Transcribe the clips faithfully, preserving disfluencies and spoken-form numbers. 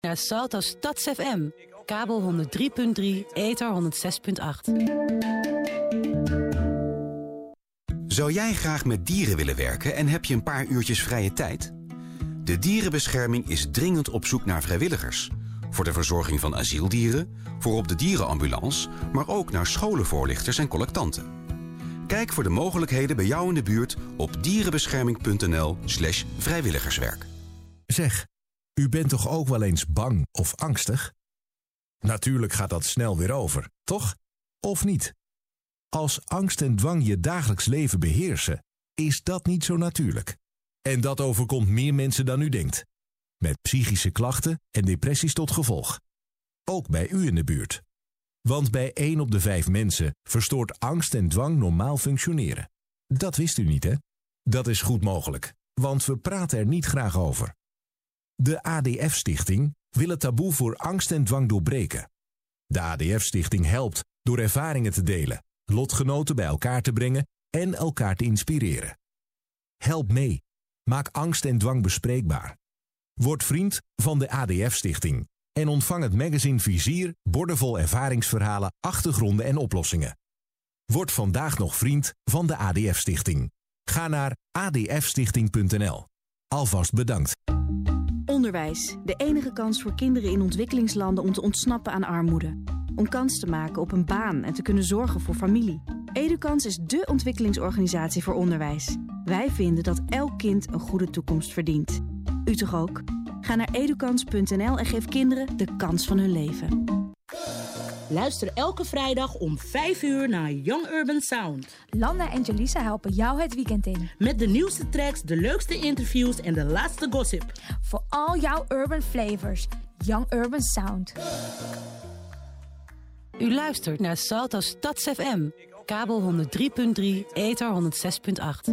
Naar Salto Stads F M, kabel honderd drie punt drie, ether honderdzes punt acht. Zou jij graag met dieren willen werken en heb je een paar uurtjes vrije tijd? De Dierenbescherming is dringend op zoek naar vrijwilligers. Voor de verzorging van asieldieren, voor op de dierenambulance, maar ook naar scholenvoorlichters en collectanten. Kijk voor de mogelijkheden bij jou in de buurt op dierenbescherming.nl slash vrijwilligerswerk. Zeg, u bent toch ook wel eens bang of angstig? Natuurlijk gaat dat snel weer over, toch? Of niet? Als angst en dwang je dagelijks leven beheersen, is dat niet zo natuurlijk. En dat overkomt meer mensen dan u denkt. Met psychische klachten en depressies tot gevolg. Ook bij u in de buurt. Want bij één op de vijf mensen verstoort angst en dwang normaal functioneren. Dat wist u niet, hè? Dat is goed mogelijk, want we praten er niet graag over. De A D F-stichting wil het taboe voor angst en dwang doorbreken. De A D F-stichting helpt door ervaringen te delen, lotgenoten bij elkaar te brengen en elkaar te inspireren. Help mee. Maak angst en dwang bespreekbaar. Word vriend van de A D F-stichting en ontvang het magazine Vizier, bordenvol ervaringsverhalen, achtergronden en oplossingen. Word vandaag nog vriend van de A D F-stichting. Ga naar a d f stichting punt n l. Alvast bedankt. Onderwijs, de enige kans voor kinderen in ontwikkelingslanden om te ontsnappen aan armoede. Om kans te maken op een baan en te kunnen zorgen voor familie. Edukans is dé ontwikkelingsorganisatie voor onderwijs. Wij vinden dat elk kind een goede toekomst verdient. U toch ook? Ga naar edukans punt n l en geef kinderen de kans van hun leven. Luister elke vrijdag om vijf uur naar Young Urban Sound. Landa en Jaleesa helpen jou het weekend in. Met de nieuwste tracks, de leukste interviews en de laatste gossip. Voor al jouw urban flavors. Young Urban Sound. U luistert naar Salto Stads F M, kabel honderd drie punt drie, ether honderdzes punt acht.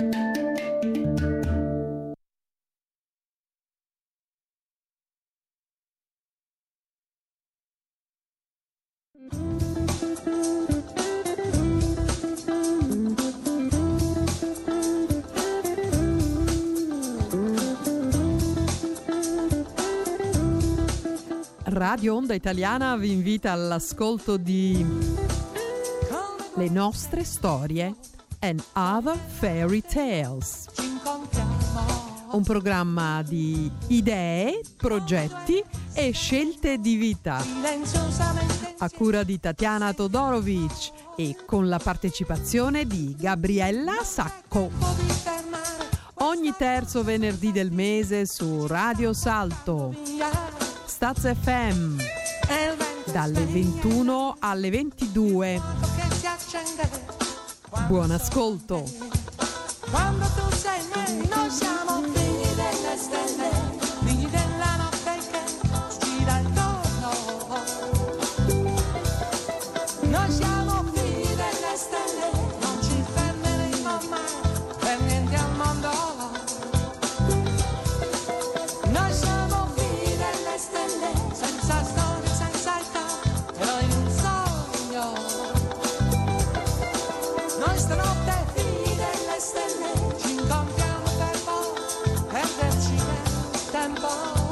Radio Onda Italiana vi invita all'ascolto di Le nostre storie and Other Fairy Tales. Un programma di idee, progetti e scelte di vita. A cura di Tatiana Todorovic e con la partecipazione di Gabriella Sacco. Ogni terzo venerdì del mese su Radio Salto. Stads F M dalle ventuno alle ventidue. Buon ascolto. Quando tu sei noi, noi siamo figli delle stelle, figli della notte che gira intorno. Noi siamo figli delle stelle, non ci fermeremo mai per niente al mondo. Noi siamo figli delle stelle, senza storia, senza età, però in un sogno. Noi stanotte figli delle stelle, ci incontriamo per poi perderci nel tempo.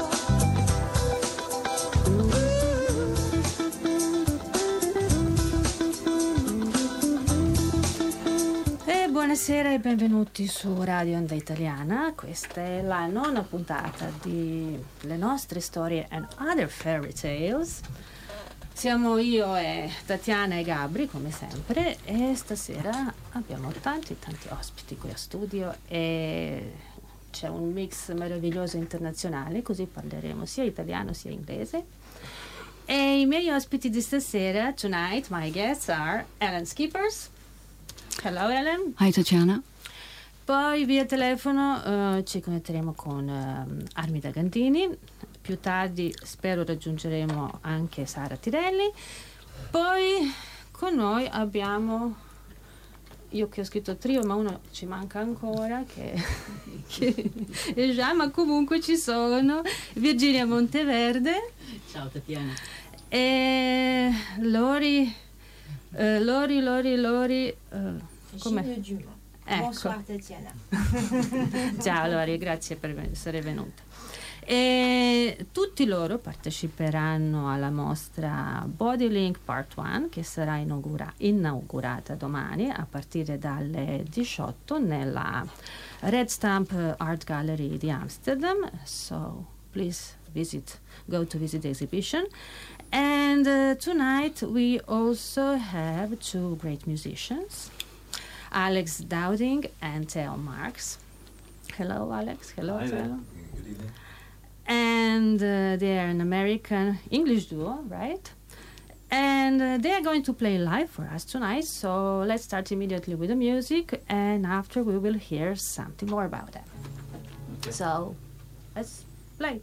E buonasera e benvenuti su Radio Onda Italiana. Questa è la nona puntata di Le nostre storie and Other Fairy Tales. Siamo io e Tatiana e Gabri, come sempre, e stasera abbiamo tanti tanti ospiti qui a studio e c'è un mix meraviglioso internazionale, così parleremo sia italiano sia inglese. E i miei ospiti di stasera, tonight, my guests are Ellen Skippers. Hello Ellen. Hi Tatiana. Poi via telefono uh, ci connetteremo con uh, Armida Gandini. Più tardi spero raggiungeremo anche Sara Tirelli. Poi con noi abbiamo, io che ho scritto trio ma uno ci manca ancora, che, che è già, ma comunque ci sono, Virginia Monteverde. Ciao Tatiana. E Lori, uh, Lori, Lori, Lori, uh, come? Ecco. Bonsoir Tatiana. Ciao Lori, grazie per essere venuta. E tutti loro parteciperanno alla mostra Bodylink Part uno, che sarà inaugura- inaugurata domani a partire dalle diciotto nella Red Stamp Art Gallery di Amsterdam. So please visit, go to visit the exhibition. And uh, tonight we also have two great musicians, Alex Dowding and Theo Marks. Hello, Alex. Hello, Hi there. Theo. Good evening. And uh, they are an American English duo, right? And uh, they are going to play live for us tonight. So let's start immediately with the music, and after we will hear something more about them. Okay. So let's play.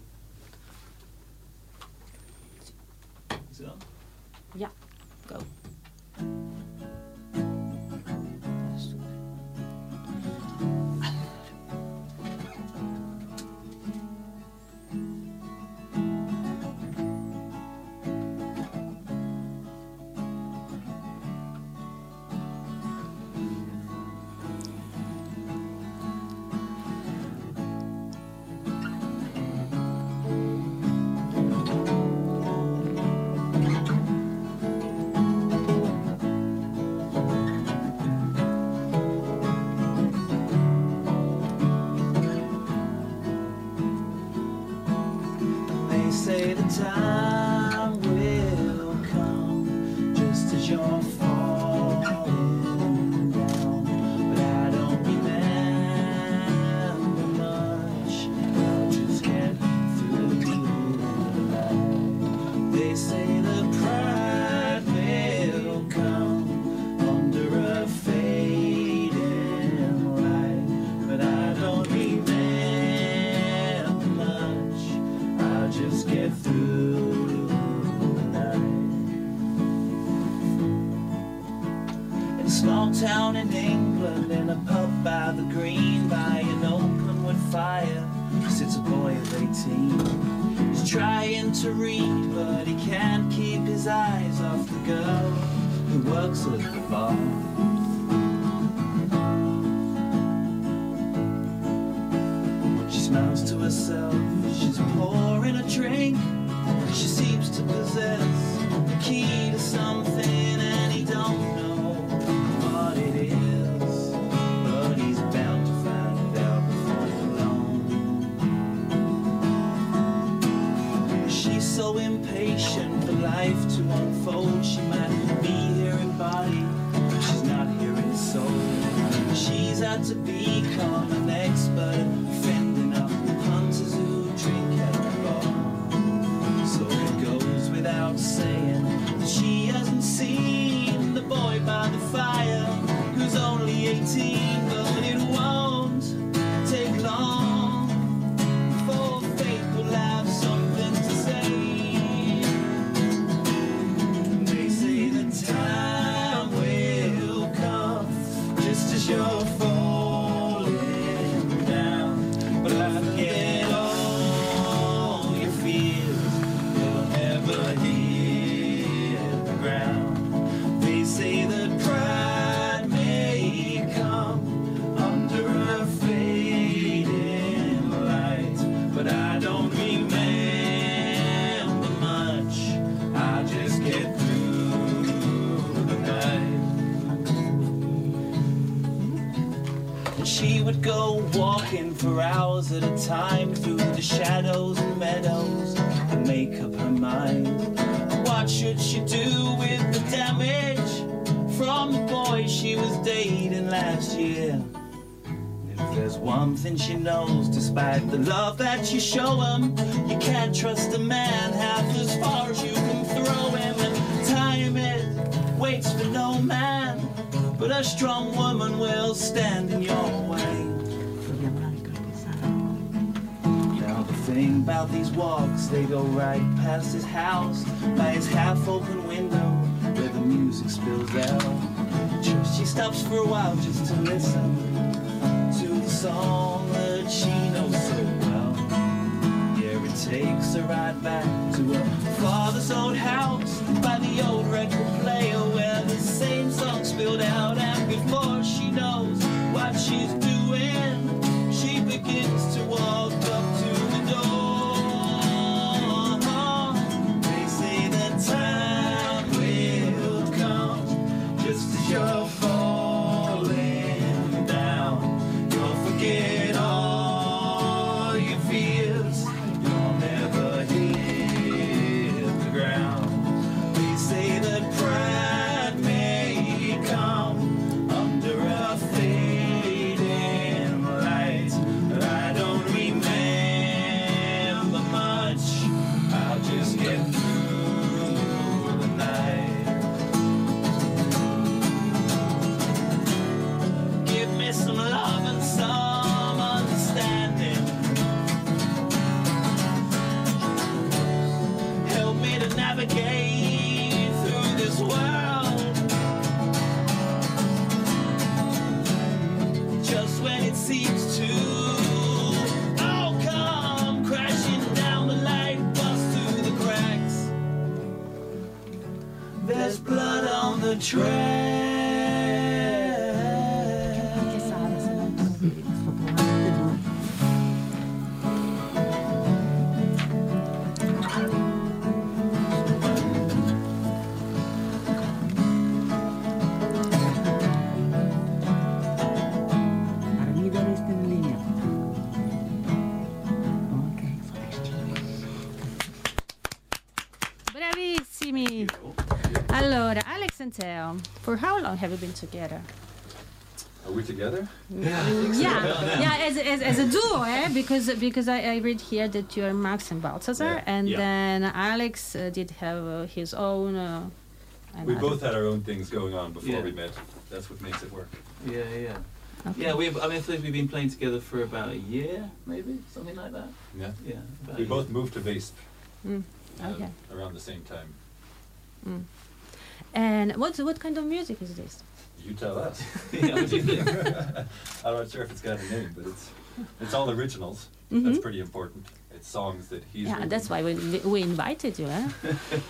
Is it on? Yeah, go. They say the time will come just as you're falling down, but I don't remember much. I'll just get through the night. They say the pride will come under a fading light, but I don't remember much. I'll just get through the night. In a small town in England, in a pub by the green, by an open wood fire, sits a boy of eighteen. He's trying to read, but he can't keep his eyes off the girl who works at the bar. She smiles to herself, she's pouring a drink. She seems to possess the key to something, and he don't know what it is, but he's bound to find it out before long. She's so impatient for life to unfold. She might be here in body, but she's not here in soul. She's had to become an expert fending up hunters who drink at the bar. So it goes without saying that she hasn't seen the boy by the fire, who's only eighteen, but it won't take long before fate will have something to say. They say the time will come just as you're falling down, but I forget all your fears, they'll never hit the ground. They say that pride may come under a fading light, but I don't remember much. I just get through the night. And she would go walking for hours at a time through the shadows and meadows and make up her mind. What should she do with the damage from the boy she was dating last year? If there's one thing she knows, despite the love that you show him, you can't trust a man half as far as you can throw him. And time it waits for no man, but a strong woman will stand in your way. Now the thing about these walks, they go right past his house, by his half-open window, where the music spills out. She stops for a while just to listen to the song that she knows so well. Yeah, it takes her right back to her father's old house, by the old record player where the same song spilled out. And before she knows what she's doing, she begins to walk up to the door. to get through the night. Give me some love and some understanding. Help me to navigate through this world. Just when it seems to all come crashing down, the light bust through the cracks. There's blood on the track. Bravissimi. Allora, Alex and Theo, for how long have you been together? Are we together? Yeah, yeah, yeah as, as, as a duo, eh? Because because I, I read here that you are Max and Balthazar, Yeah. and Yeah. then Alex uh, did have uh, his own. Uh, We another- both had our own things going on before Yeah. we met. That's what makes it work. Yeah, yeah. Okay. Yeah, we've, I mean, I think we've been playing together for about a year, maybe, something like that. Yeah. Yeah. about We a both year. moved to Weesp Mm, uh, okay. around the same time. Mm. And what what kind of music is this? You tell us. Yeah, what do you think? I'm not sure if it's got a name, but it's it's all originals. Mhm. That's pretty important. It's songs that he's Yeah, written. that's why we we invited you, eh?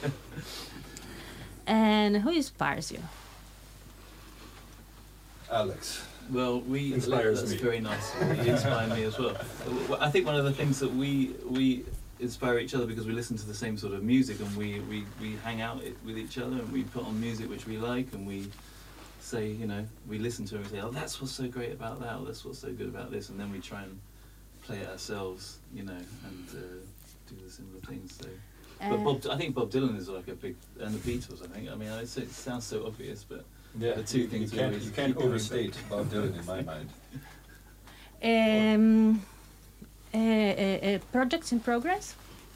And who inspires you? Alex. Well, we Inspires that's me. very nice. You inspire me as well. Uh, I think one of the things that we we inspire each other because we listen to the same sort of music, and we we, we hang out it, with each other, and we put on music which we like, and we say, you know, we listen to it and say, oh, that's what's so great about that, or that's what's so good about this, and then we try and play it ourselves, you know, and uh, do the similar things. So. But Uh, Bob, I think Bob Dylan is like a big, and the Beatles. I think. I mean, I say it sounds so obvious, but Yeah, the two you, things you we can't always you can't keep going overstate back. Bob Dylan in my mind. Um, uh, uh, uh, projects in progress?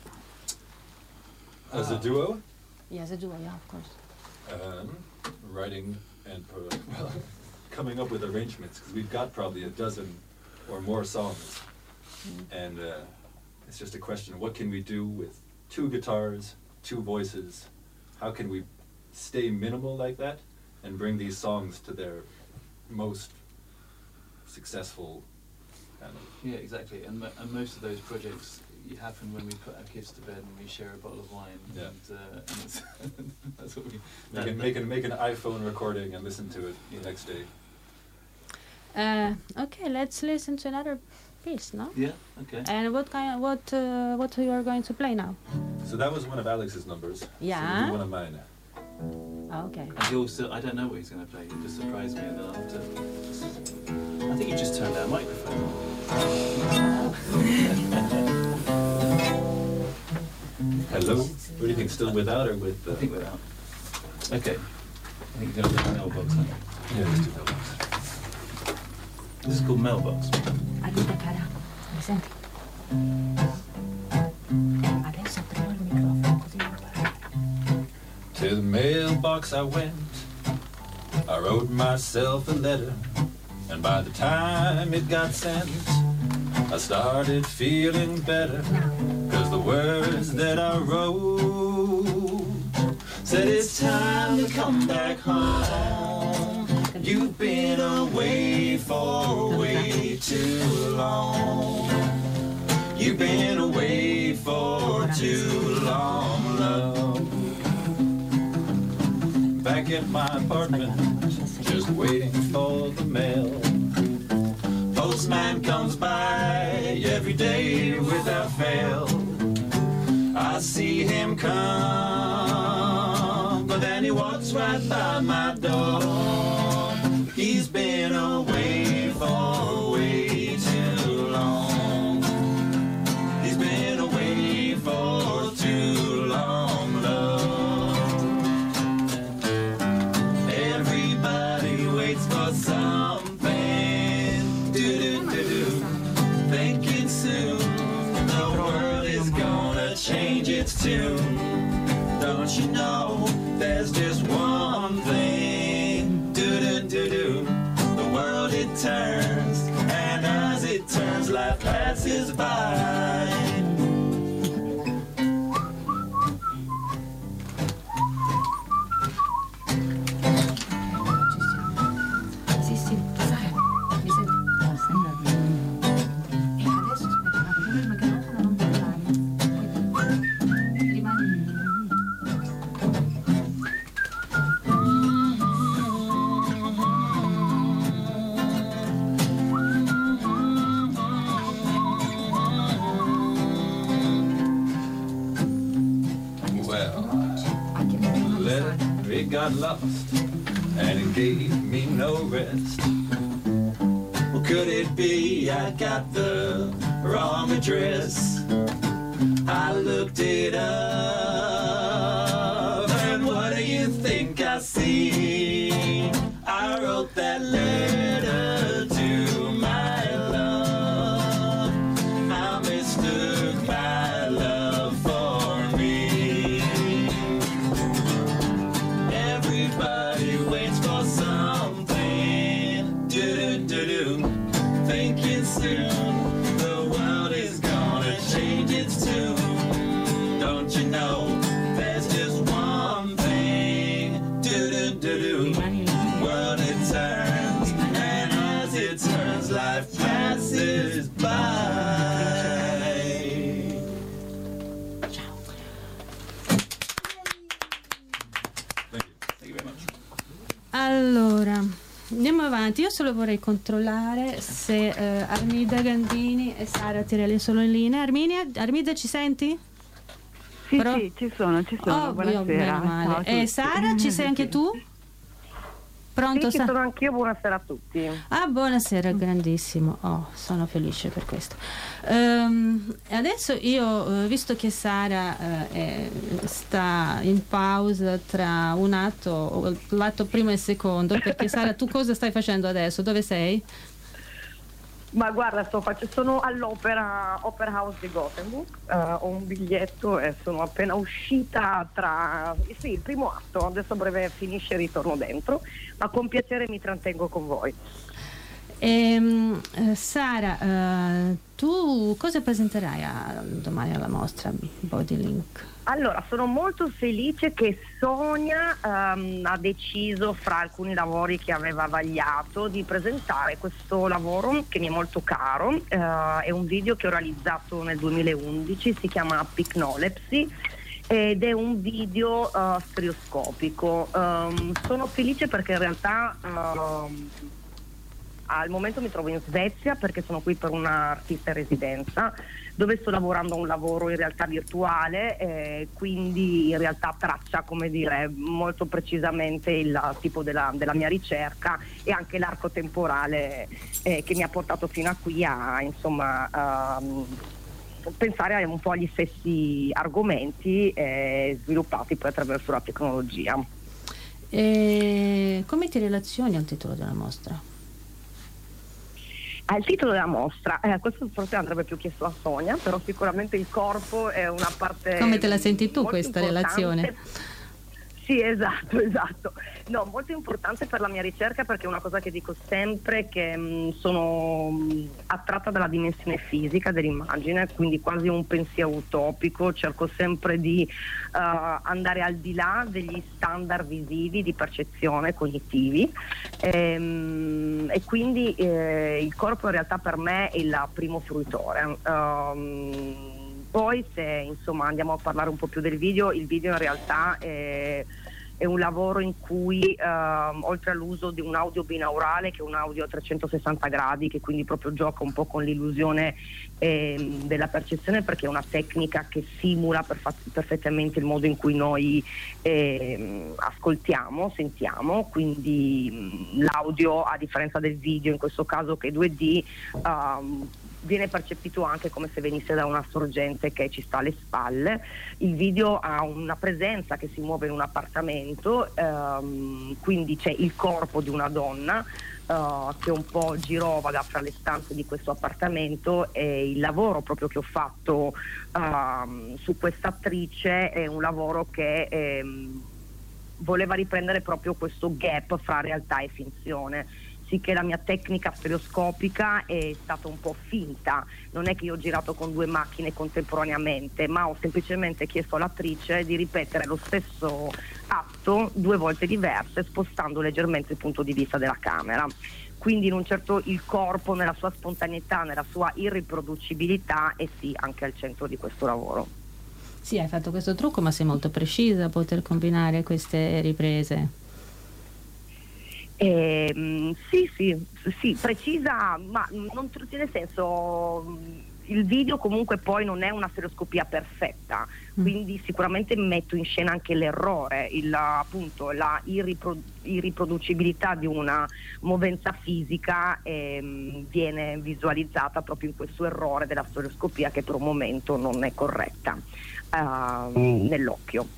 As a duo, Yes, a duo, yeah, of course. um, writing and pro- well, coming up with arrangements because we've got probably a dozen or more songs, and uh, it's just a question: what can we do with two guitars, two voices? How can we stay minimal like that and bring these songs to their most successful kind of? Yeah, exactly. And mo- and most of those projects y- happen when we put our kids to bed and we share a bottle of wine. Yeah. And, uh, and it's that's what we. Make, that- an, make, an, make an iPhone recording and listen to it Yeah. the next day. Uh, okay, let's listen to another piece, no? Yeah. Okay. And what kind of, what uh, what you are going to play now? So that was one of Alex's numbers. So we'll Yeah. do one of mine. Ah, okay. And he'll still, I don't know what he's going to play. He just surprised me, and then I'll have to. I think he just turned our microphone on. Hello? What do you think? Still without or with? Uh, I think without. Okay. I think you're going to do mailbox. Huh? Yeah, let's do mailbox. This is called mailbox. Aiuta cara, mi senti? Adesso apriamo il microfono così non parli. To the mailbox I went. I wrote myself a letter, and by the time it got sent, I started feeling better, cause the words that I wrote said it's time to come back home. You've been away for way too long. You've been away for too long, love. Back at my apartment, just waiting for the mail. Postman comes by every day without fail. I see him come, but then he walks right by my door. He's been away for way too long. He's been away for too long, love. Everybody waits for something, do-do-do-do, thinking soon the world is gonna change its tune. do. Don't you know there's just one thing, do-do-do-do. The world it turns, and as it turns, life passes by. Sì, sì, sai, mi senti? No, sembra bene. E adesso aspetta, ma prima che non non parlare. Poi rimani. It got lost and it gave me no rest. Well, could it be I got the wrong address? I looked it up, and what do you think I see? I wrote that letter to my love. I mistook my love for me. Everybody waits for something, do-do-do-do, thinking soon the world is gonna change its tune. Don't you know there's just one thing, do-do-do-do, world it turns, and as it turns life passes by. Allora, andiamo avanti. Io solo vorrei controllare se eh, Armida Gandini e Sara Tirelli sono in linea. Arminia, Armida, ci senti? Sì, Però... sì, ci sono, ci sono. Oh, buonasera. io, meno male. E Sara, ci sei anche tu? Pronto? Sì, ci Sa- sono anch'io, buonasera a tutti. Ah, buonasera, grandissimo. Oh, sono felice per questo. Ehm, adesso io, eh, visto che Sara eh, è- sta in pausa tra un atto, l'atto primo e il secondo, perché Sara, tu cosa stai facendo adesso? Dove sei? Ma guarda, sto faccio, sono all'Opera Opera House di Gothenburg, eh, ho un biglietto e sono appena uscita tra sì, il primo atto, adesso a breve finisce e ritorno dentro, ma con piacere mi trattengo con voi. Ehm, eh, Sara, eh, tu cosa presenterai a- domani alla mostra Bodylink? Allora, sono molto felice che Sonia ehm, ha deciso, fra alcuni lavori che aveva vagliato, di presentare questo lavoro che mi è molto caro. Eh, è un video che ho realizzato nel duemilaundici, si chiama Picnolepsy ed è un video eh, stereoscopico. Ehm, sono felice perché in realtà ehm, al momento mi trovo in Svezia perché sono qui per una artista in residenza dove sto lavorando a un lavoro in realtà virtuale, eh, quindi in realtà traccia, come dire, molto precisamente il tipo della, della mia ricerca e anche l'arco temporale eh, che mi ha portato fino a qui a insomma um, pensare un po' agli stessi argomenti eh, sviluppati poi attraverso la tecnologia. E come ti relazioni al titolo della mostra? Ah, il titolo della mostra, eh, questo forse andrebbe più chiesto a Sonia, però sicuramente il corpo è una parte. Come te la senti tu molto questa importante. relazione? Sì, esatto, esatto. No, molto importante per la mia ricerca perché è una cosa che dico sempre, che mh, sono mh, attratta dalla dimensione fisica dell'immagine, quindi quasi un pensiero utopico, cerco sempre di uh, andare al di là degli standard visivi di percezione cognitivi e, mh, e quindi eh, il corpo in realtà per me è il primo fruitore. Um, Poi se insomma andiamo a parlare un po' più del video, il video in realtà è, è un lavoro in cui ehm, oltre all'uso di un audio binaurale, che è un audio a trecentosessanta gradi, che quindi proprio gioca un po' con l'illusione ehm, della percezione, perché è una tecnica che simula perfa- perfettamente il modo in cui noi ehm, ascoltiamo, sentiamo, quindi mh, l'audio, a differenza del video in questo caso che è due D, ehm, viene percepito anche come se venisse da una sorgente che ci sta alle spalle. Il video ha una presenza che si muove in un appartamento, ehm, quindi c'è il corpo di una donna Uh, che un po' girovaga fra le stanze di questo appartamento, e il lavoro proprio che ho fatto uh, su questa attrice è un lavoro che ehm, voleva riprendere proprio questo gap fra realtà e finzione. Sì, che la mia tecnica stereoscopica è stata un po' finta, non è che io ho girato con due macchine contemporaneamente, ma ho semplicemente chiesto all'attrice di ripetere lo stesso atto due volte diverse, spostando leggermente il punto di vista della camera. Quindi in un certo il corpo nella sua spontaneità, nella sua irriproducibilità è sì anche al centro di questo lavoro. Sì, hai fatto questo trucco, ma sei molto precisa a poter combinare queste riprese. Eh, sì, sì, sì, precisa, ma non, nel senso, il video comunque poi non è una stereoscopia perfetta, quindi sicuramente metto in scena anche l'errore, il, appunto la irripro- irriproducibilità di una movenza fisica ehm, viene visualizzata proprio in questo errore della stereoscopia, che per un momento non è corretta uh, mm. nell'occhio.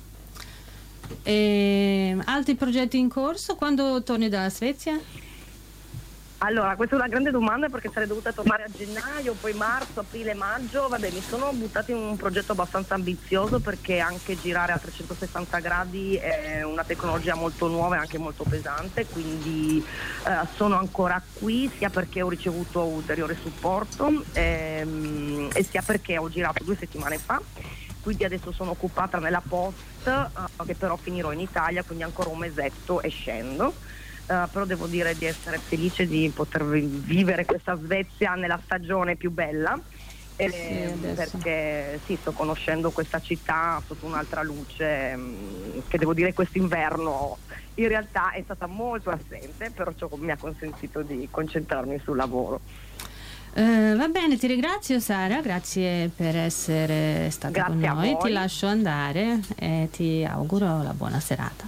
E altri progetti in corso? Quando torni dalla Svezia? Allora, questa è una grande domanda, perché sarei dovuta tornare a gennaio, poi marzo, aprile, maggio. Vabbè, mi sono buttata in un progetto abbastanza ambizioso, perché anche girare a trecentosessanta gradi è una tecnologia molto nuova e anche molto pesante, quindi eh, sono ancora qui, sia perché ho ricevuto ulteriore supporto ehm, e sia perché ho girato due settimane fa. Quindi adesso sono occupata nella post, uh, che però finirò in Italia, quindi ancora un mesetto e scendo. Uh, però devo dire di essere felice di poter vivere questa Svezia nella stagione più bella, eh, sì, perché sì, sto conoscendo questa città sotto un'altra luce, mh, che devo dire quest'inverno in realtà è stata molto assente, però ciò mi ha consentito di concentrarmi sul lavoro. Uh, va bene, ti ringrazio Sara, grazie per essere stata grazie con noi, ti lascio andare e ti auguro la buona serata.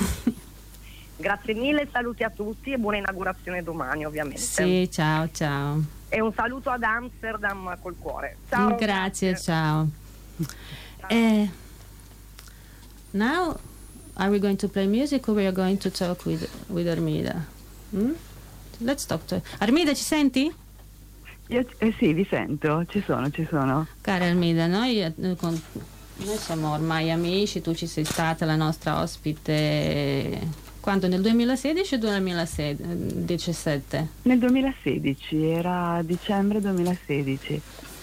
Grazie mille, saluti a tutti e buona inaugurazione domani, ovviamente. Sì, ciao ciao. E un saluto ad Amsterdam col cuore. Ciao. Grazie, grazie. ciao. ciao. Uh, now are we going to play music or we are going to talk with, with Armida? Hmm? Let's talk to Armida, ci senti? Io, eh sì, vi sento, ci sono, ci sono. Cara Armida, noi, eh, con, noi siamo ormai amici, tu ci sei stata la nostra ospite quando? Nel duemilasedici o duemiladiciassette? Nel duemilasedici, era dicembre duemilasedici.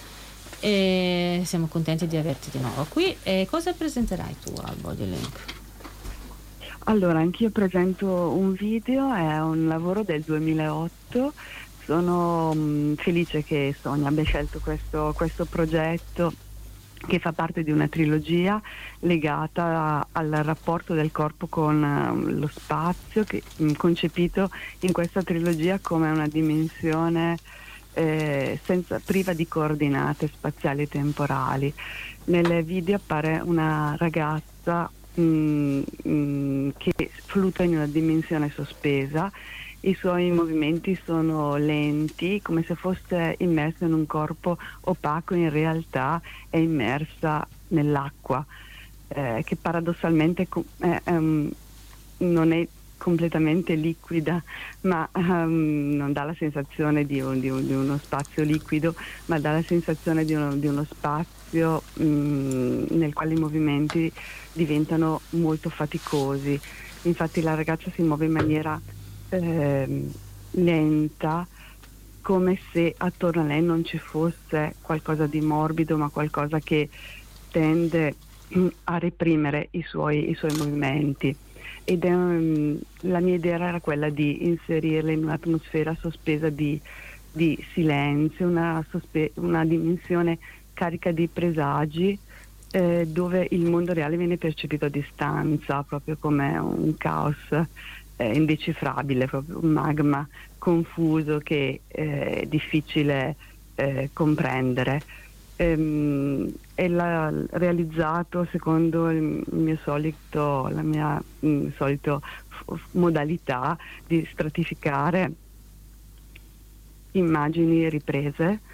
E siamo contenti di averti di nuovo qui. E cosa presenterai tu al Bodylink? Allora, anch'io presento un video, è un lavoro del duemilaotto. Sono mh, felice che Sonia abbia scelto questo, questo progetto, che fa parte di una trilogia legata a, al rapporto del corpo con uh, lo spazio, che, mh, concepito in questa trilogia come una dimensione eh, senza, priva di coordinate spaziali e temporali. Nel video appare una ragazza mh, mh, che fluttua in una dimensione sospesa. I suoi movimenti sono lenti, come se fosse immersa in un corpo opaco, in realtà è immersa nell'acqua, eh, che paradossalmente eh, um, non è completamente liquida, ma um, non dà la sensazione di, un, di, un, di uno spazio liquido, ma dà la sensazione di uno, di uno spazio um, nel quale i movimenti diventano molto faticosi. Infatti la ragazza si muove in maniera Eh, lenta, come se attorno a lei non ci fosse qualcosa di morbido, ma qualcosa che tende mh, a reprimere i suoi, i suoi movimenti. Ed è, um, la mia idea era quella di inserirla in un'atmosfera sospesa di, di silenzio, una, sospe- una dimensione carica di presagi, eh, dove il mondo reale viene percepito a distanza, proprio come un caos Eh, indecifrabile, proprio un magma confuso che eh, è difficile eh, comprendere. Ehm, e l'ha realizzato secondo il mio solito, la mia mh, solito f- modalità di stratificare immagini riprese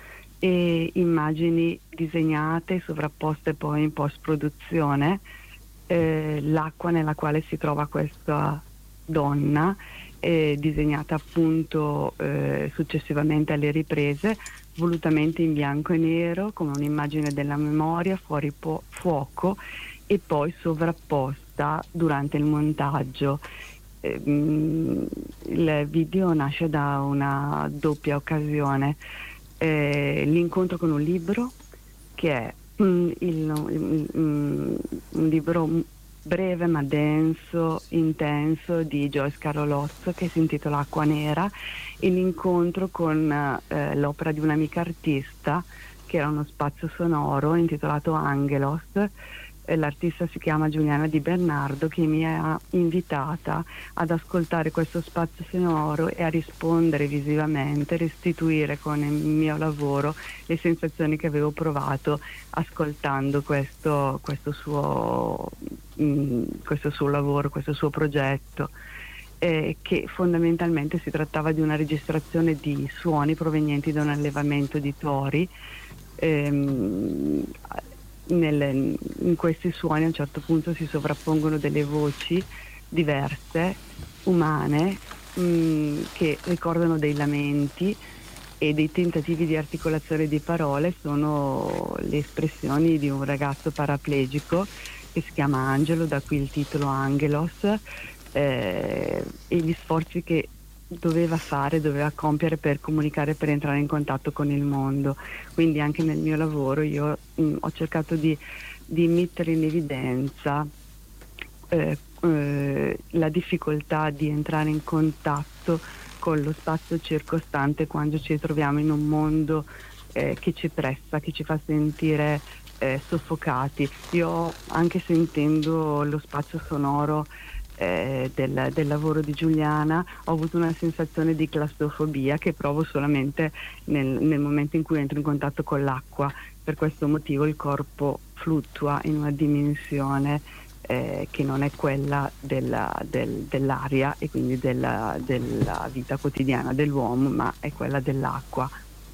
e immagini disegnate e sovrapposte poi in post-produzione, eh, l'acqua nella quale si trova questa donna, eh, disegnata appunto eh, successivamente alle riprese, volutamente in bianco e nero, come un'immagine della memoria, fuori po- fuoco, e poi sovrapposta durante il montaggio. Eh, mh, il video nasce da una doppia occasione. Eh, l'incontro con un libro che è mm, il, il, mm, un libro breve ma denso, intenso di Joyce Carol Oates che si intitola Acqua Nera, e l'incontro con eh, l'opera di un'amica artista che era uno spazio sonoro intitolato Angelos. L'artista si chiama Giuliana Di Bernardo, che mi ha invitata ad ascoltare questo spazio sonoro e a rispondere visivamente, restituire con il mio lavoro le sensazioni che avevo provato ascoltando questo, questo, suo, mh, questo suo lavoro, questo suo progetto, eh, che fondamentalmente si trattava di una registrazione di suoni provenienti da un allevamento di tori. Ehm, Nelle, in questi suoni a un certo punto si sovrappongono delle voci diverse, umane, mh, che ricordano dei lamenti, e dei tentativi di articolazione di parole sono le espressioni di un ragazzo paraplegico che si chiama Angelo, da qui il titolo Angelos, eh, e gli sforzi che doveva fare, doveva compiere per comunicare, per entrare in contatto con il mondo. Quindi anche nel mio lavoro io mh, ho cercato di, di mettere in evidenza eh, eh, la difficoltà di entrare in contatto con lo spazio circostante quando ci troviamo in un mondo eh, che ci pressa, che ci fa sentire eh, soffocati. Io, anche sentendo lo spazio sonoro Eh, del, del lavoro di Giuliana, ho avuto una sensazione di claustrofobia che provo solamente nel, nel momento in cui entro in contatto con l'acqua. Per questo motivo il corpo fluttua in una dimensione eh, che non è quella della, del, dell'aria e quindi della, della vita quotidiana dell'uomo, ma è quella dell'acqua.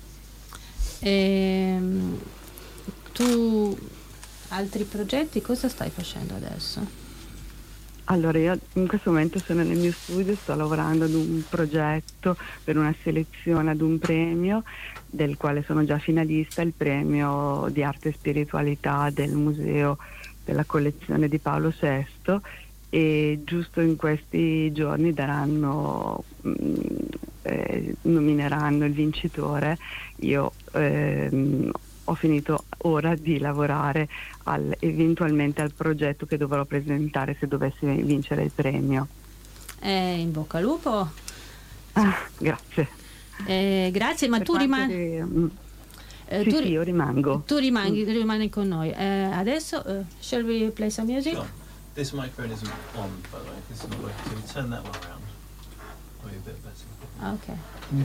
Ehm, tu altri progetti cosa stai facendo adesso? Allora, io in questo momento sono nel mio studio, sto lavorando ad un progetto per una selezione ad un premio del quale sono già finalista, il premio di arte e spiritualità del museo della collezione di Paolo sesto, e giusto in questi giorni daranno, mh, eh, nomineranno il vincitore. Io ehm, ho finito ora di lavorare al, eventualmente al progetto che dovrò presentare se dovessi vincere il premio. Eh, in bocca al lupo. Ah, grazie. Eh, grazie, ma per tu rimani. Che, um, eh, sì, tu, sì, io rimango. Tu rimani, mm. rimani con noi. Eh, adesso, uh, shall we play some music? Sure. This microphone isn't on, by the way. This is not working. So we turn that one around. Maybe a bit better. Okay. Mm.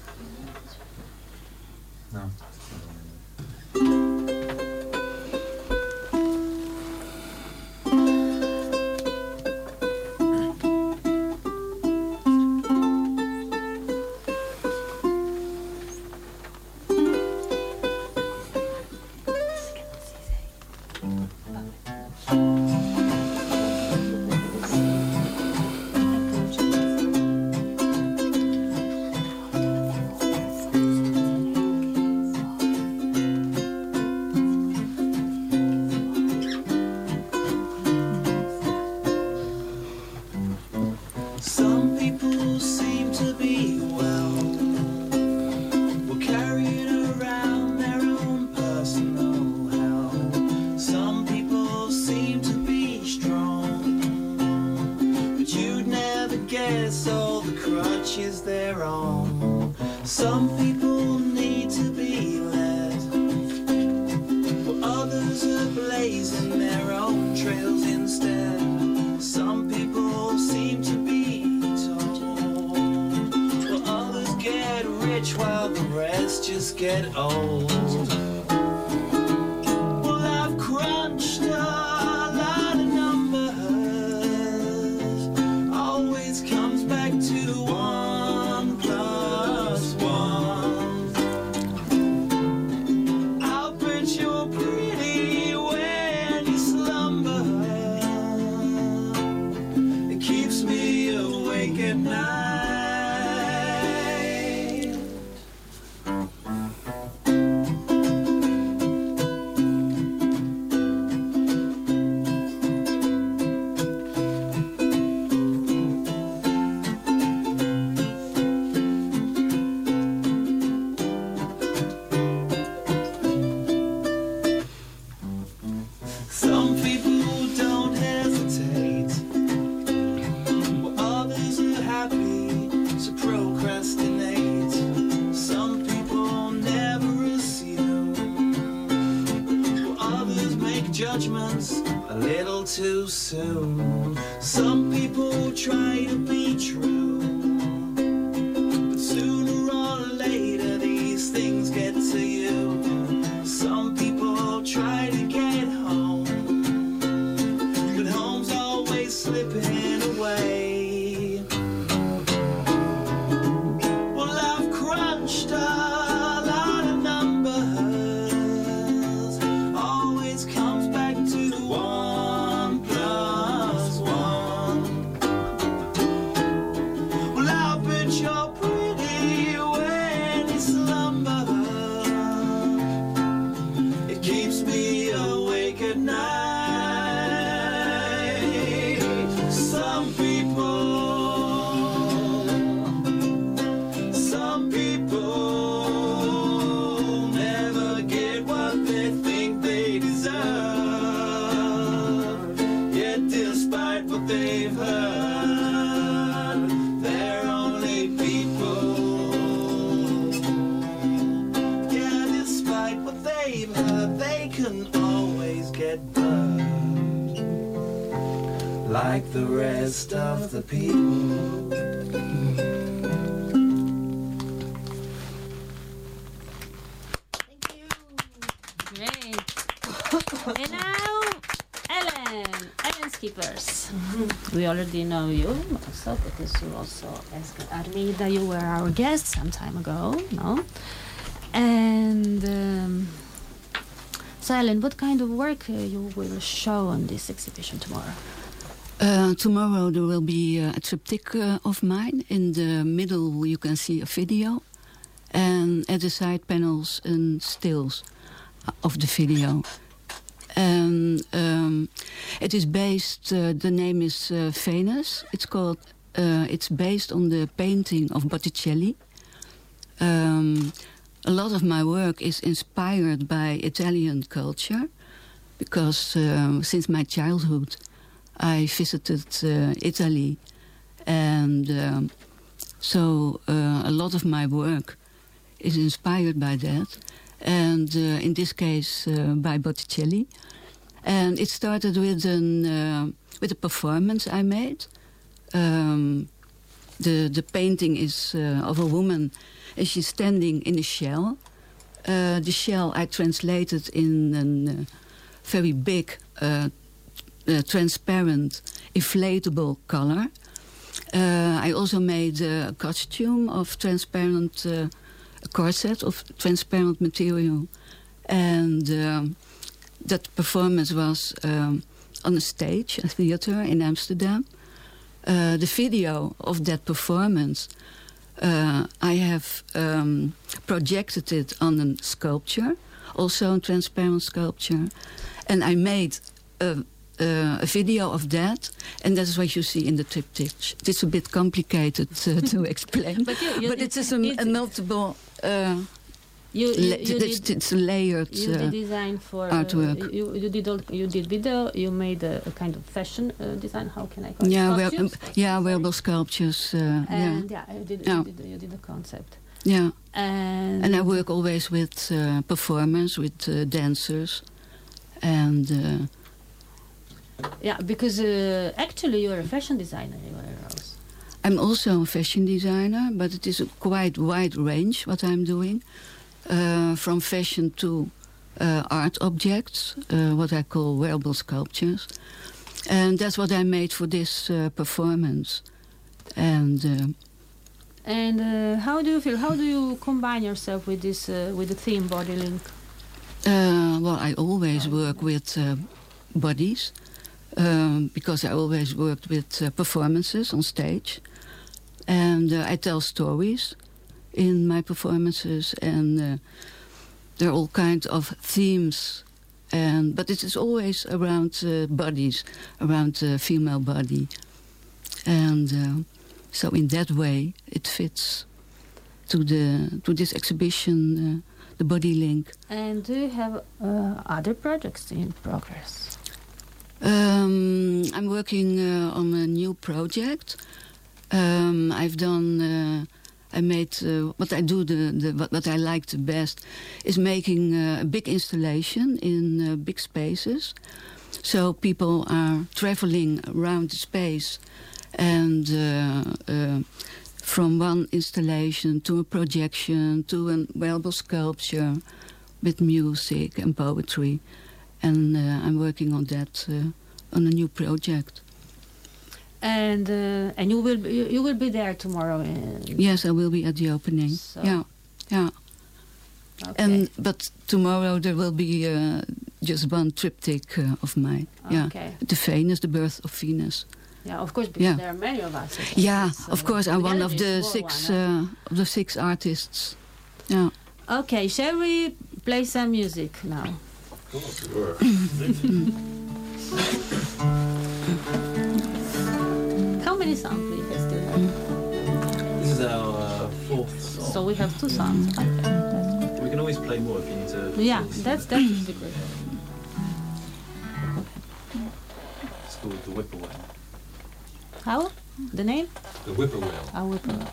No. too soon. Some people try to be true, but sooner or later these things get to you. Some people try to get home, but home's always slipping away. Well, I've crunched a lot of numbers, always comes back to one plus one. Well, I bet you're pretty when you slumber. It keeps me awake at night. Some people, some people never get what they think they deserve. Yet despite what they've heard, they're only people. Yeah, despite what they've heard, they can always get burned like the rest of the people. Great. And now, Ellen, Ellen Skippers. We already know you, also because you also asked Armida. You were our guest some time ago, no? And um, so, Ellen, what kind of work uh, you will show on this exhibition tomorrow? Uh, tomorrow there will be uh, a triptych uh, of mine. In the middle you can see a video, and at the side panels and stills of the video. And um, it is based, uh, the name is uh, Venus. It's called, uh, it's based on the painting of Botticelli. Um, a lot of my work is inspired by Italian culture, because uh, since my childhood I visited uh, Italy, and um, so uh, a lot of my work is inspired by that, and uh, in this case uh, by Botticelli. And it started with an uh, with a performance I made. Um, the the painting is uh, of a woman, and she's standing in a shell. Uh, the shell I translated in a uh, very big, uh, uh, transparent, inflatable color. Uh, I also made a costume of transparent, uh, a corset of transparent material, and um, that performance was um, on a stage, a theater in Amsterdam. Uh, the video of that performance, uh, I have um, projected it on a sculpture, also a transparent sculpture, and I made a, uh, a video of that, and that's what you see in the triptych. It's a bit complicated uh, to explain, but, you, you but did, it is a, it, a multiple. Uh, You, you, La- you it's, did, it's layered you uh, did design for artwork. Uh, you, you did all, you did video. You made a, a kind of fashion uh, design. How can I call yeah, it? well, um, Costumes? yeah, wearable sculptures. Uh, And yeah, yeah, you did, yeah. you did you did the concept. yeah. And, And I work always with uh, performers, with uh, dancers, and uh, yeah, because uh, actually you're a fashion designer, you are, Rose. I'm also a fashion designer, but it is a quite wide range what I'm doing. Uh, from fashion to uh, art objects, uh, what I call wearable sculptures. And that's what I made for this uh, performance. And uh, And uh, how do you feel? How do you combine yourself with this, uh, with the theme body link? uh, well, I always work with uh, bodies, um, because I always worked with uh, performances on stage. And uh, I tell stories in my performances, and uh, there are all kinds of themes, and but it is always around uh, bodies, around the female body, and uh, so in that way it fits to the to this exhibition, uh, the body link. And do you have uh, other projects in progress? Um, I'm working uh, on a new project. Um, I've done. Uh, I made uh, what I do. The, the what, what I like the best is making uh, a big installation in uh, big spaces. So people are traveling around the space and uh, uh, from one installation to a projection to a marble sculpture with music and poetry. And uh, I'm working on that, uh, on a new project. And uh, and you will be, you, you will be there tomorrow. In... Yes, I will be at the opening. So. Yeah, yeah. Okay. And but tomorrow there will be uh, just one triptych uh, of mine. Yeah, Okay. the Venus, the birth of Venus. Yeah, of course, because Yeah. there are many of us. Yeah, It's, uh, of course, I'm one of gallery the is small six one, huh? uh, of the six artists. Yeah. Okay, shall we play some music now? How many songs do you guys do have? This is our uh, fourth song. So we have two songs. Okay. We can always play more if you need to. Yeah, that's that would be good. It's called The Whippoorwill. How? The name? The Whippoorwill. Ah, Whippoorwill.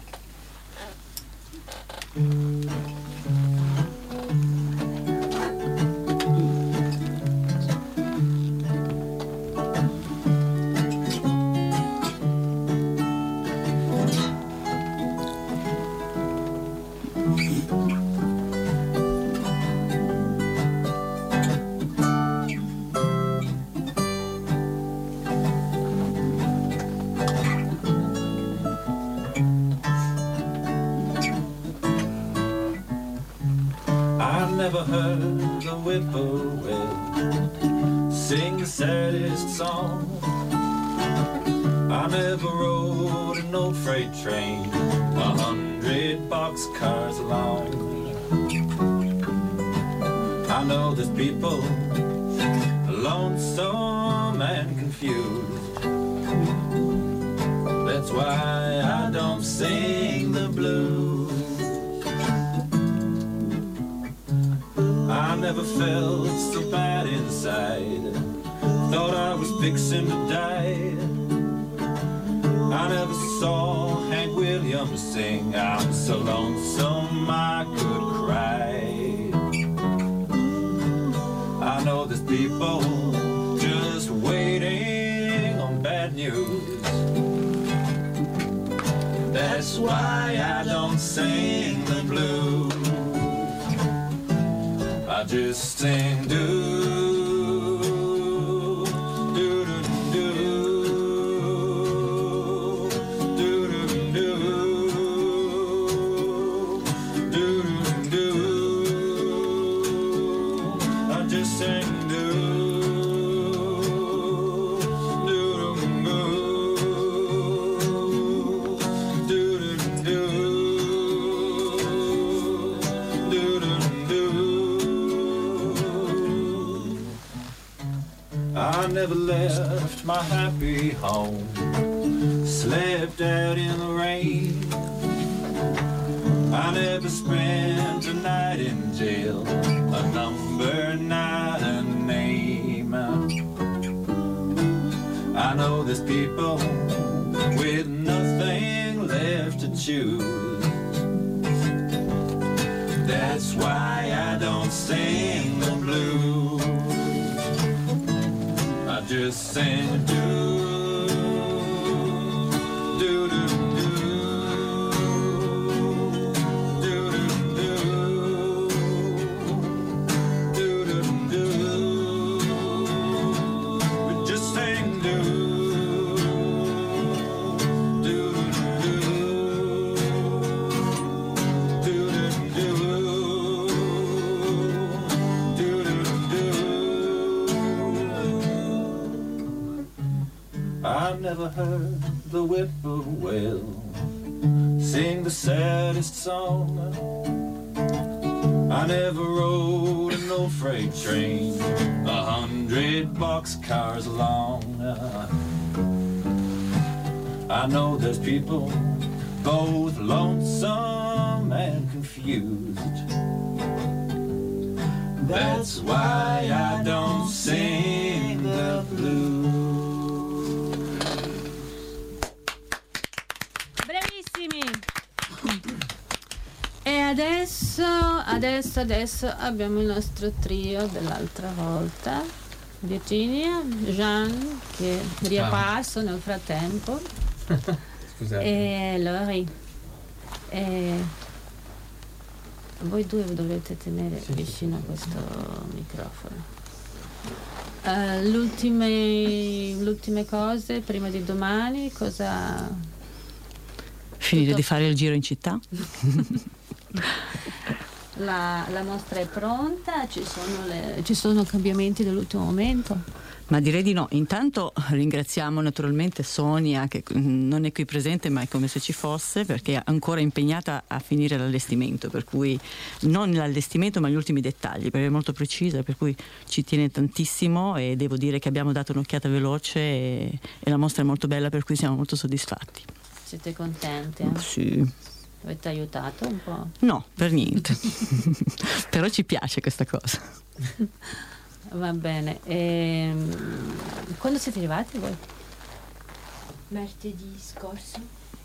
I never heard the whippoorwill sing the saddest song. I never rode an old freight train a hundred boxcars long. I know there's people lonesome and confused. That's why I don't sing the blues. I never felt so bad inside, thought I was fixing to die. I never saw Hank Williams sing, I'm so lonesome I could cry. I know there's people just waiting on bad news. That's why I don't sing the blues. I just sing do, do, do, do, do, do, do, do, do, do. I just sing do, do, do, do, do, do, do, do. I never left my happy home, slept out in the rain. I never spent a night in jail, a number, not a name. I know there's people with nothing left to choose. That's why I don't sing the blues. I just sing do, do, do, do, do, do, do, do, do. We just sing do, do, do, do, do, do, do, do. I never heard the whippoorwill sing the saddest song. I never rode an old freight train a hundred boxcars long. I know there's people both lonesome and confused. That's why I don't sing the blues. Bravissimi! E adesso, adesso, adesso abbiamo il nostro trio dell'altra volta. Virginia, Jean che è riapparso nel frattempo. Scusate. E Lori. E voi due dovrete tenere sì, vicino a questo microfono. Uh, l'ultime, l'ultime cose prima di domani, cosa? Finire Tutto... di fare il giro in città. La, la mostra è pronta, ci sono, le, ci sono cambiamenti dell'ultimo momento? Ma direi di no. Intanto ringraziamo naturalmente Sonia, che non è qui presente ma è come se ci fosse, perché è ancora impegnata a finire l'allestimento, per cui non l'allestimento ma gli ultimi dettagli, perché è molto precisa, per cui ci tiene tantissimo, e devo dire che abbiamo dato un'occhiata veloce e, e la mostra è molto bella, per cui siamo molto soddisfatti. Siete contenti? Eh? Sì. Avete aiutato un po'? No, per niente. Però ci piace questa cosa. Va bene. E, quando siete arrivati voi? Martedì scorso.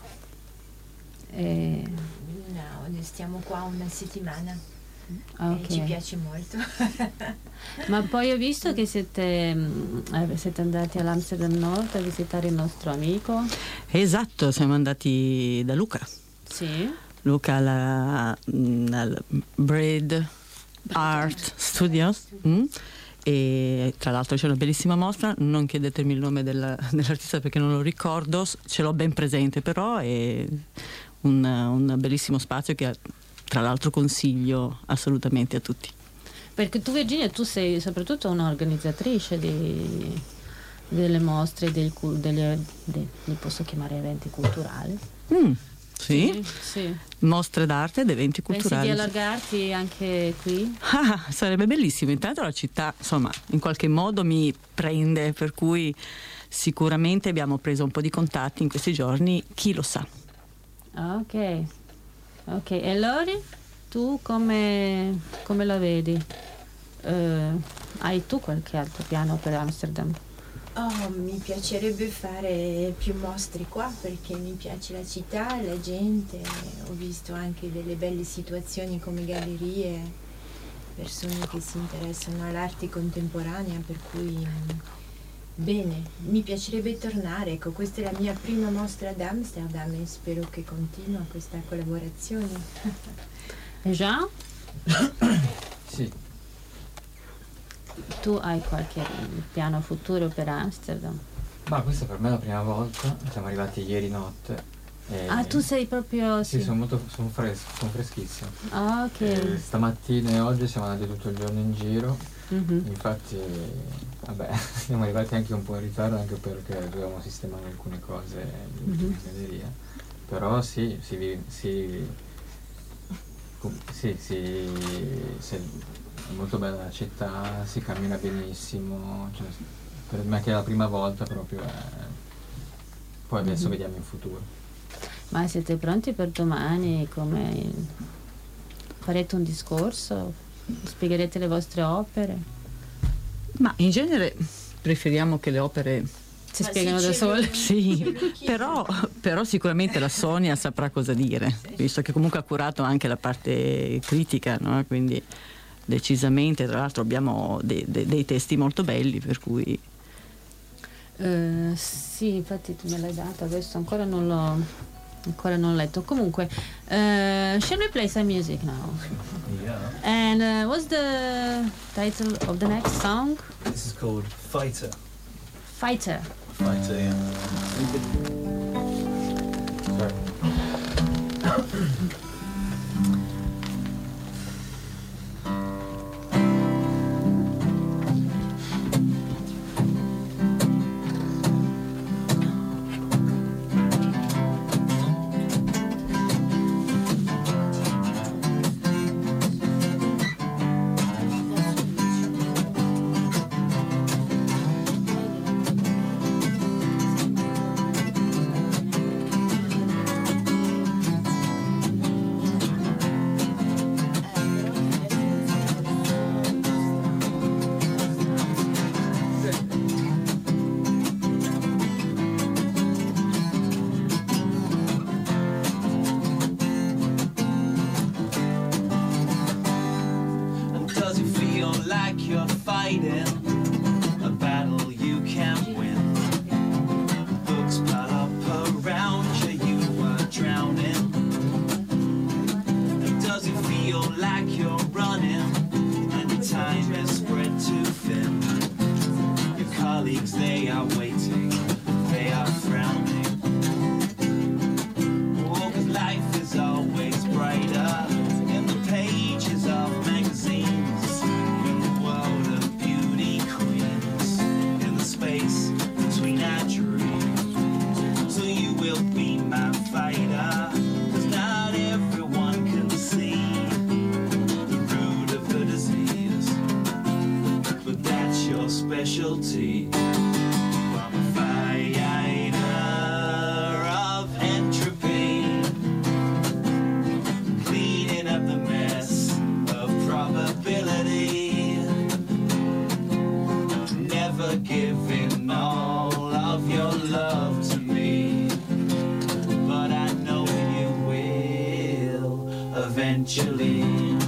E... No, stiamo qua una settimana. Okay. E ci piace molto. Ma poi ho visto che siete, siete andati all'Amsterdam Nord a visitare il nostro amico. Esatto, siamo andati da Luca. Sì. Luca alla, alla Braid Art Studios. Mm? E tra l'altro c'è una bellissima mostra, non chiedetemi il nome della, dell'artista perché non lo ricordo, ce l'ho ben presente, però è un, un bellissimo spazio che tra l'altro consiglio assolutamente a tutti. Perché tu, Virginia, tu sei soprattutto un'organizzatrice di, delle mostre, del, delle, de, li posso chiamare eventi culturali? Mm. Sì? Sì, sì. Mostre d'arte ed eventi culturali. Pensi di allargarti anche qui? Ah, sarebbe bellissimo. Intanto la città, insomma, in qualche modo mi prende, per cui sicuramente abbiamo preso un po' di contatti in questi giorni, chi lo sa. Ok, ok. E Lori, tu come, come la vedi? Uh, hai tu qualche altro piano per Amsterdam? Oh, mi piacerebbe fare più mostre qua perché mi piace la città, la gente, ho visto anche delle belle situazioni come gallerie, persone che si interessano all'arte contemporanea, per cui bene, mi piacerebbe tornare, ecco, questa è la mia prima mostra ad Amsterdam e spero che continua questa collaborazione. E Jean? Sì. Tu hai qualche piano futuro per Amsterdam? Ma questa per me è la prima volta, siamo arrivati ieri notte. E ah, tu sei proprio... Sì, sì. sono molto sono fresco, sono freschissimo. Ah, ok. E stamattina e oggi siamo andati tutto il giorno in giro, mm-hmm. infatti, vabbè, siamo arrivati anche un po' in ritardo anche perché dovevamo sistemare alcune cose in mm-hmm. galleria. Però sì, si... si, sì, si, si è molto bella la città, si cammina benissimo, cioè, per me che è la prima volta proprio è... poi adesso mm-hmm. vediamo in futuro. Ma siete pronti per domani? Come farete un discorso? Spiegherete le vostre opere? Ma in genere preferiamo che le opere si Ma spiegano da sole. Sì, però, però sicuramente la Sonia saprà cosa dire, sì. Visto che comunque ha curato anche la parte critica, no? Quindi decisamente, tra l'altro abbiamo dei, dei, dei testi molto belli, per cui... Uh, sì, infatti tu me l'hai data, questo ancora non l'ho ancora non letto. Comunque, uh, shall we play some music now? Yeah. And uh, what's the title of the next song? This is called Fighter. Fighter. Fighter, yeah. Sorry. eventually.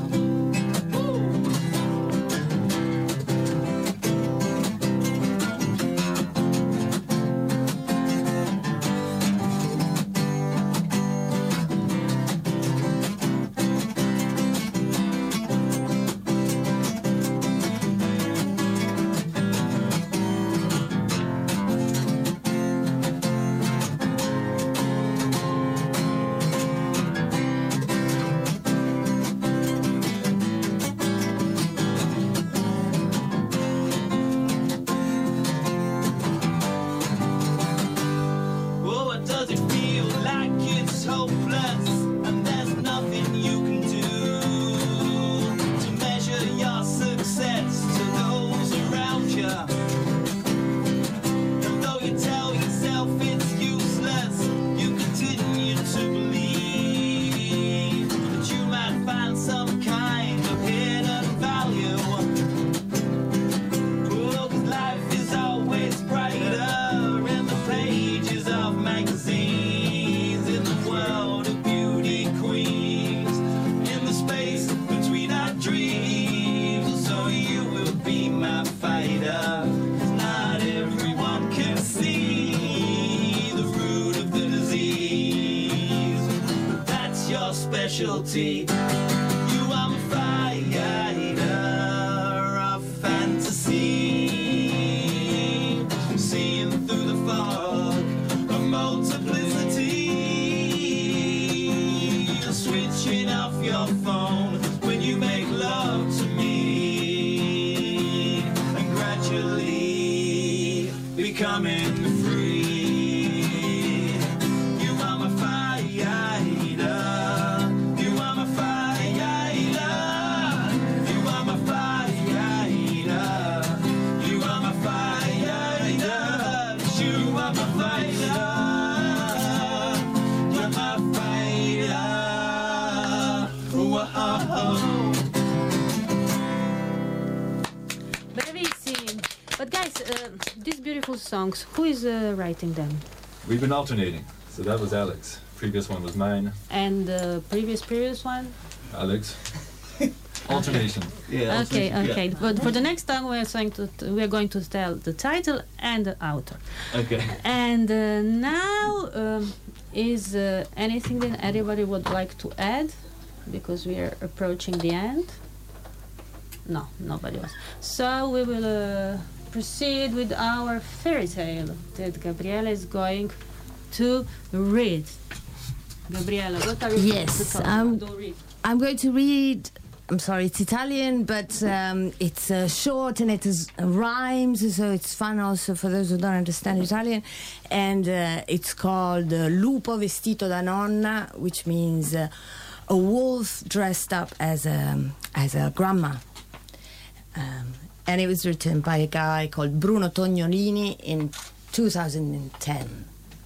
Specialty. You are my fighter of fantasy, seeing through the fog of multiplicity, switching off your phone when you make love to me, and gradually becoming free. You are my fighter. Bravissimi. But guys, uh, these beautiful songs, who is uh, writing them? We've been alternating. So that was Alex. Previous one was mine. And the previous previous one? Alex. Alternation. Yeah. Okay, okay. Yeah. But for the next time, we are going to we are going to tell the title and the author. Okay. And uh, now, um, is uh, anything that anybody would like to add? Because we are approaching the end. No, nobody else. So we will uh, proceed with our fairy tale that Gabriella is going to read. Gabriella, what are you yes, going to um, do read? I'm going to read. I'm sorry, it's Italian, but um, it's uh, short and it is, uh, rhymes, so it's fun also for those who don't understand Italian. And uh, it's called uh, Lupo vestito da nonna, which means uh, a wolf dressed up as a as a grandma. Um, and it was written by a guy called Bruno Tognolini in two thousand ten.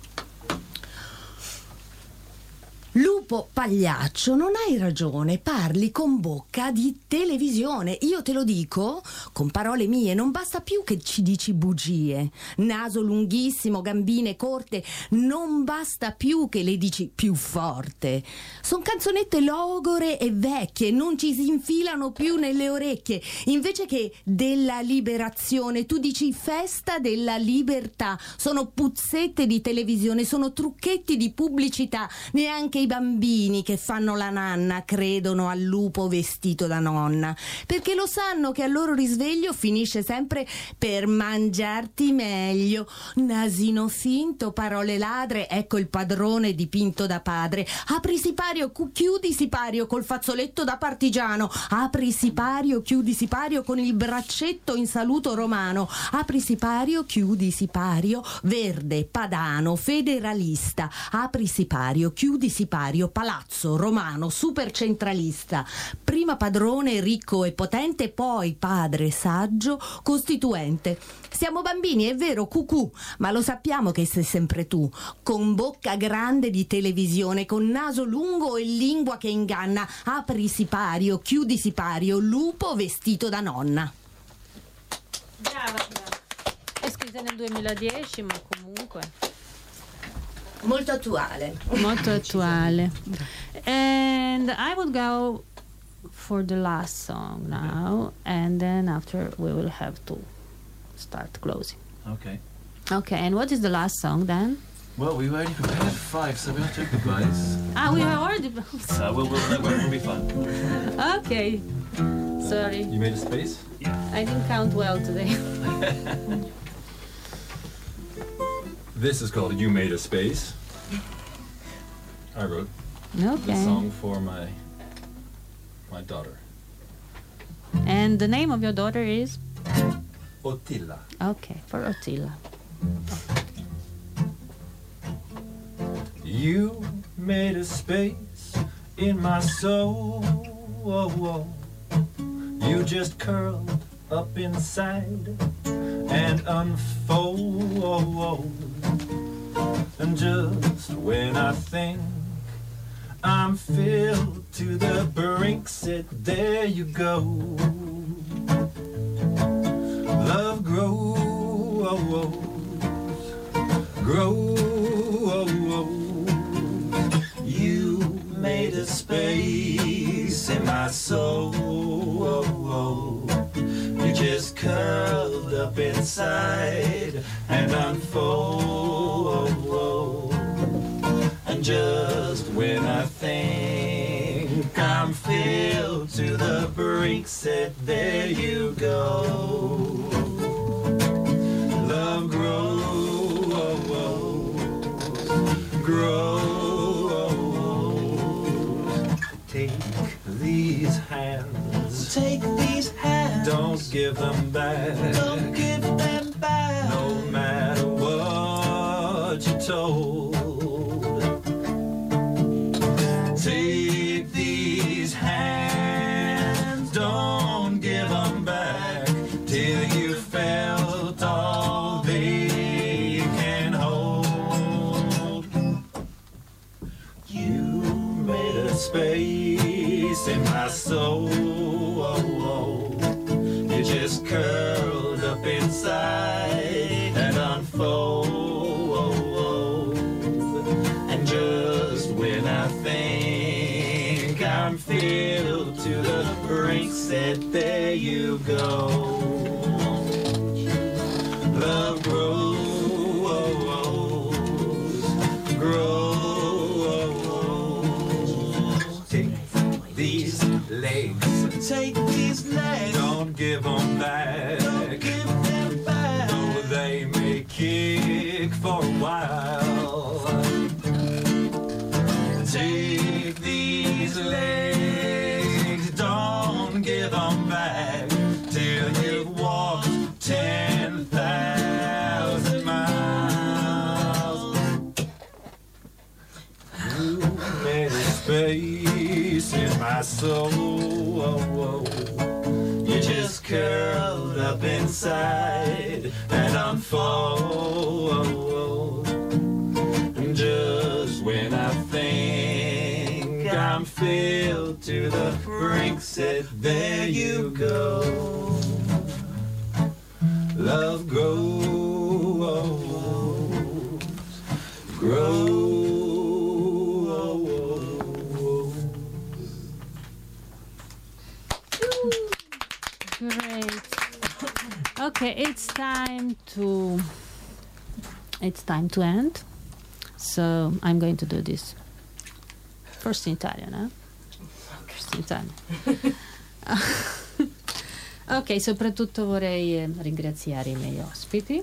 Lupo pagliaccio, non hai ragione, parli con bocca di televisione. Io te lo dico con parole mie, non basta più che ci dici bugie. Naso lunghissimo, gambine corte, non basta più che le dici più forte. Son canzonette logore e vecchie, non ci si infilano più nelle orecchie. Invece che della liberazione, tu dici festa della libertà. Sono puzzette di televisione, sono trucchetti di pubblicità. Neanche i bambini che fanno la nanna credono al lupo vestito da nonna, perché lo sanno che al loro risveglio finisce sempre per mangiarti meglio. Nasino finto, parole ladre, ecco il padrone dipinto da padre. Apri sipario, chiudi sipario col fazzoletto da partigiano. Apri sipario, chiudi sipario con il braccetto in saluto romano. Apri sipario, chiudi sipario, verde, padano, federalista. Apri sipario, chiudi sipario, palazzo, romano, supercentralista. Prima padrone ricco e potente, poi padre saggio, costituente. Siamo bambini, è vero, cucù, ma lo sappiamo che sei sempre tu, con bocca grande di televisione, con naso lungo e lingua che inganna. Apri sipario, chiudi sipario, lupo vestito da nonna. Brava, brava. È scritta nel duemiladieci, ma comunque molto attuale. Molto attuale. Eh, And I would go for the last song now, and then after we will have to start closing. Okay. Okay, and what is the last song then? Well, we already prepared five, so we'll take goodbyes. Ah, we have already... Uh, we'll, we'll, no, we'll be fun. Okay. Sorry. You made a space? I didn't count well today. This is called You Made a Space. I wrote Okay. the song for my my daughter. And the name of your daughter is? Ottila. Okay, for Ottila. You made a space in my soul. You just curled up inside and unfold. And just when I think I'm filled to the brink, said there you go. Love grows, grows. You made a space in my soul. You just curled up inside and unfold. And just when I think I'm filled to the brink, said there you go. Love grows, grows. Take these hands, take these hands. Don't give them back, don't give them back. No matter what you're told. Take these hands, don't give them back till you felt all they can hold. You made a space in my soul. You just curled up inside and unfold. And just when I think I'm filled to the brink, said there you go. Love grows, grows. Take these legs, take these legs. Don't give them back, don't give them back. Though they may kick for a while. Take these legs, don't give them back till you've walked ten thousand miles. You made a space in my soul. You just curled up inside and unfold. And just when I think I'm filled to the brink, said there you go. Love grows, grows. Great. Okay, it's time to it's time to end. So I'm going to do this first in Italian, eh? First in Italian. Ok, soprattutto vorrei eh, ringraziare i miei ospiti.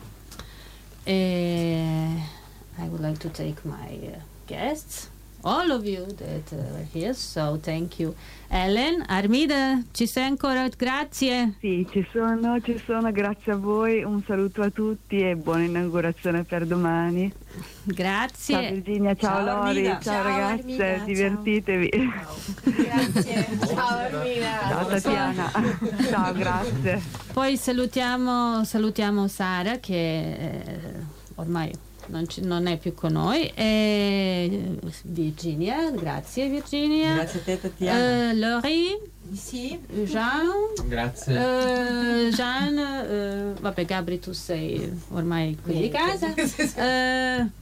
E I would like to take my uh, guests, all of you that uh, are here, so thank you. Ellen, Armida, ci sei ancora? Grazie. Sì, ci sono, ci sono, grazie a voi, un saluto a tutti e buona inaugurazione per domani. Grazie. Ciao Virginia, ciao, ciao Lori, ciao, ciao ragazze, Armida, divertitevi. Ciao. Grazie, ciao Armida. Ciao Tatiana, ciao, grazie. Poi salutiamo, salutiamo Sara che eh, ormai non, ci, non è più con noi, e Virginia, grazie Virginia. Grazie a te Tatiana. Uh, Lori. Sì. Jean. Grazie. Uh, Jean, uh, vabbè Gabri tu sei ormai qui di casa. Uh,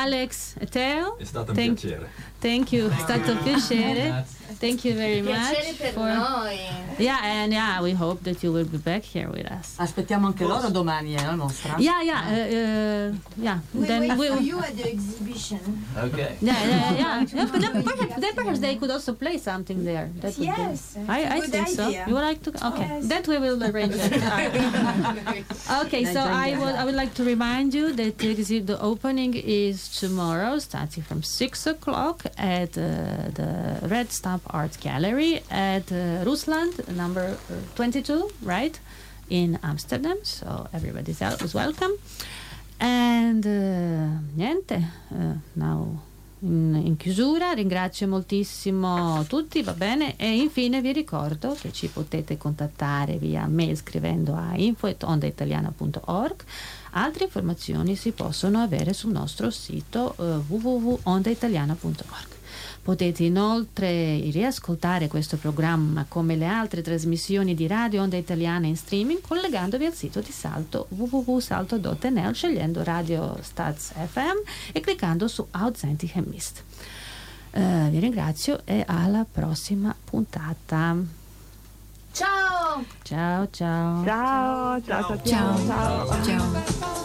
Alex e Teo. È stato un thank, piacere. Thank you, è stato un piacere. Thank you very much. Piacere per for, noi. Yeah, and yeah, we hope that you will be back here with us. Aspettiamo anche loro domani, eh, la mostra. Yeah, yeah, uh, uh, yeah. We then wait we for you at the exhibition. Okay. Yeah, yeah, yeah. yeah but then perhaps, then perhaps they could also play something there. That would Yes, be, it's I, a I good think so. idea. You would like to? Okay, Yes. that we will arrange. It. Okay, so I would I would like to remind you that the, exhi- the opening is tomorrow, starting from six o'clock at uh, the Red Stamp Art Gallery at uh, Rusland, number uh, twenty-two, right, in Amsterdam. So everybody's out is welcome. And uh, niente, uh, now in, in chiusura ringrazio moltissimo tutti, va bene, e infine vi ricordo che ci potete contattare via mail scrivendo a info at onda italiana punto org. Altre informazioni si possono avere sul nostro sito uh, w w w punto onda italiana punto org. Potete inoltre riascoltare questo programma come le altre trasmissioni di Radio Onda Italiana in streaming collegandovi al sito di Salto w w w punto salto punto n l, scegliendo Radio Stats F M e cliccando su Aussentige Mist. Uh, vi ringrazio e alla prossima puntata. Ciao! Ciao ciao. Ciao, ciao, ciao. Ciao. Ciao. Ciao.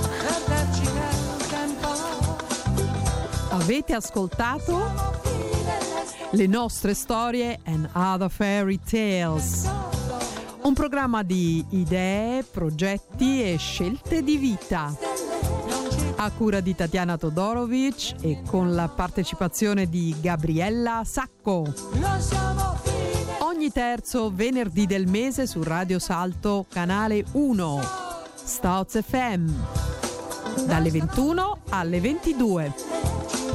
Avete ascoltato Le nostre storie and other fairy tales, un programma di idee, progetti e scelte di vita, a cura di Tatiana Todorovic e con la partecipazione di Gabriella Sacco. Ogni terzo venerdì del mese su Radio Salto, canale uno, Staz F M, dalle ventuno alle ventidue.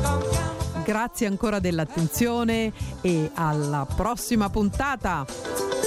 Grazie ancora dell'attenzione e alla prossima puntata.